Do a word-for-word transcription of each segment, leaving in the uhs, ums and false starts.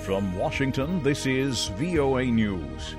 From Washington, this is V O A News.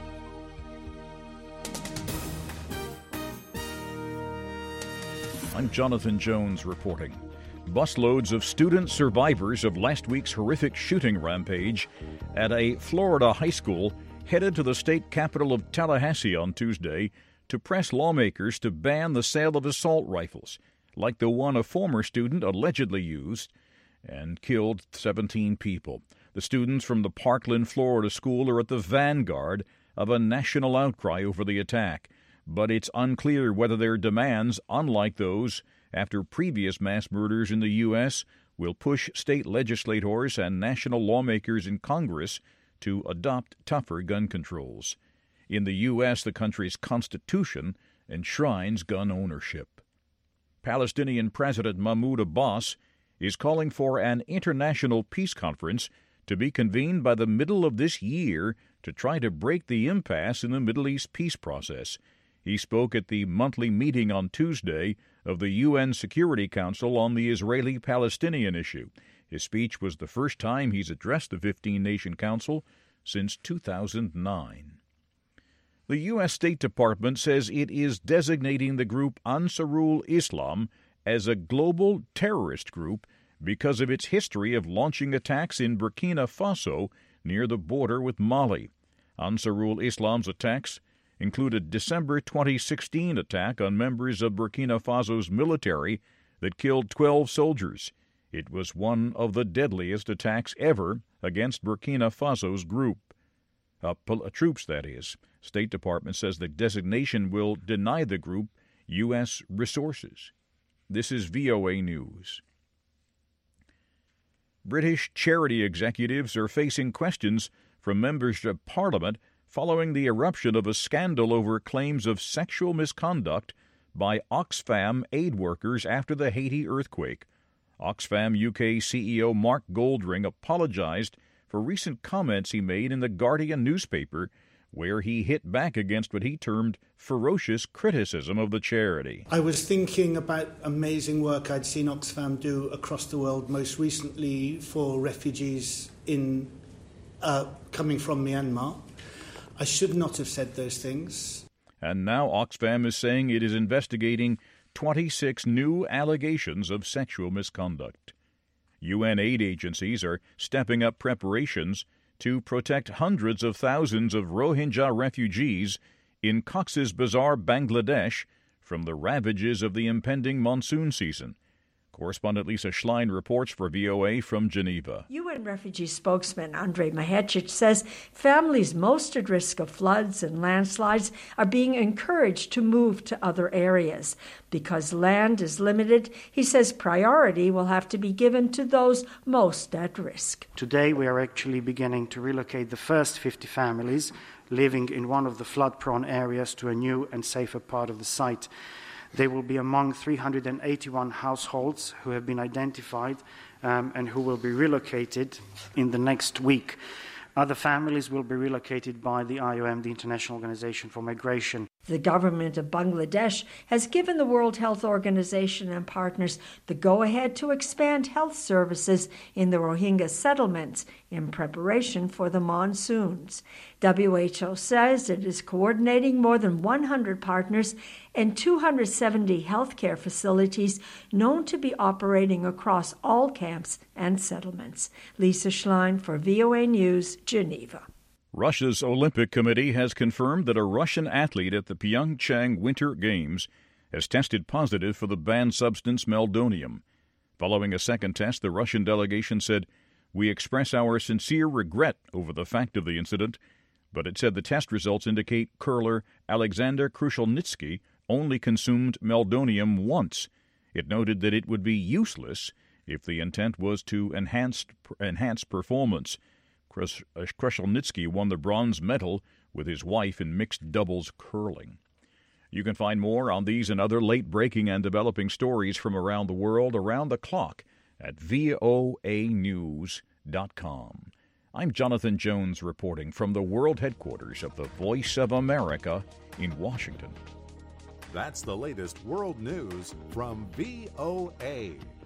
I'm Jonathan Jones reporting. Busloads of student survivors of last week's horrific shooting rampage at a Florida high school headed to the state capital of Tallahassee on Tuesday to press lawmakers to ban the sale of assault rifles, like the one a former student allegedly used and killed seventeen people. The students from the Parkland, Florida school are at the vanguard of a national outcry over the attack, but it's unclear whether their demands, unlike those after previous mass murders in the U S, will push state legislators and national lawmakers in Congress to adopt tougher gun controls. In the U S, the country's constitution enshrines gun ownership. Palestinian President Mahmoud Abbas is calling for an international peace conference to be convened by the middle of this year to try to break the impasse in the Middle East peace process. He spoke at the monthly meeting on Tuesday of the U N Security Council on the Israeli-Palestinian issue. His speech was the first time he's addressed the fifteen-nation council since two thousand nine. The U S State Department says it is designating the group Ansarul Islam as a global terrorist group because of its history of launching attacks in Burkina Faso near the border with Mali. Ansarul Islam's attacks include a December twenty sixteen attack on members of Burkina Faso's military that killed twelve soldiers. It was one of the deadliest attacks ever against Burkina Faso's group. Uh, pol- troops, that is. State Department says the designation will deny the group U S resources. This is V O A News. British charity executives are facing questions from members of Parliament following the eruption of a scandal over claims of sexual misconduct by Oxfam aid workers after the Haiti earthquake. Oxfam U K C E O Mark Goldring apologized for recent comments he made in the Guardian newspaper, where he hit back against what he termed ferocious criticism of the charity. I was thinking about amazing work I'd seen Oxfam do across the world, most recently for refugees in uh, coming from Myanmar. I should not have said those things. And now Oxfam is saying it is investigating twenty-six new allegations of sexual misconduct. U N aid agencies are stepping up preparations to protect hundreds of thousands of Rohingya refugees in Cox's Bazar, Bangladesh, from the ravages of the impending monsoon season. Correspondent Lisa Schlein reports for V O A from Geneva. U N refugee spokesman Andrei Mahecic says families most at risk of floods and landslides are being encouraged to move to other areas. Because land is limited, he says priority will have to be given to those most at risk. Today we are actually beginning to relocate the first fifty families living in one of the flood-prone areas to a new and safer part of the site. They will be among three hundred eighty-one households who have been identified um, and who will be relocated in the next week. Other families will be relocated by the I O M, the International Organization for Migration. The government of Bangladesh has given the World Health Organization and partners the go-ahead to expand health services in the Rohingya settlements in preparation for the monsoons. W H O says it is coordinating more than one hundred partners and two hundred seventy healthcare facilities known to be operating across all camps and settlements. Lisa Schlein for V O A News, Geneva. Russia's Olympic Committee has confirmed that a Russian athlete at the Pyeongchang Winter Games has tested positive for the banned substance meldonium. Following a second test, the Russian delegation said, "We express our sincere regret over the fact of the incident," but it said the test results indicate curler Alexander Krushelnitsky only consumed meldonium once. It noted that it would be useless if the intent was to enhance, enhance performance. Krushelnitsky won the bronze medal with his wife in mixed doubles curling. You can find more on these and other late-breaking and developing stories from around the world around the clock at V O A news dot com. I'm Jonathan Jones reporting from the world headquarters of the Voice of America in Washington. That's the latest world news from V O A.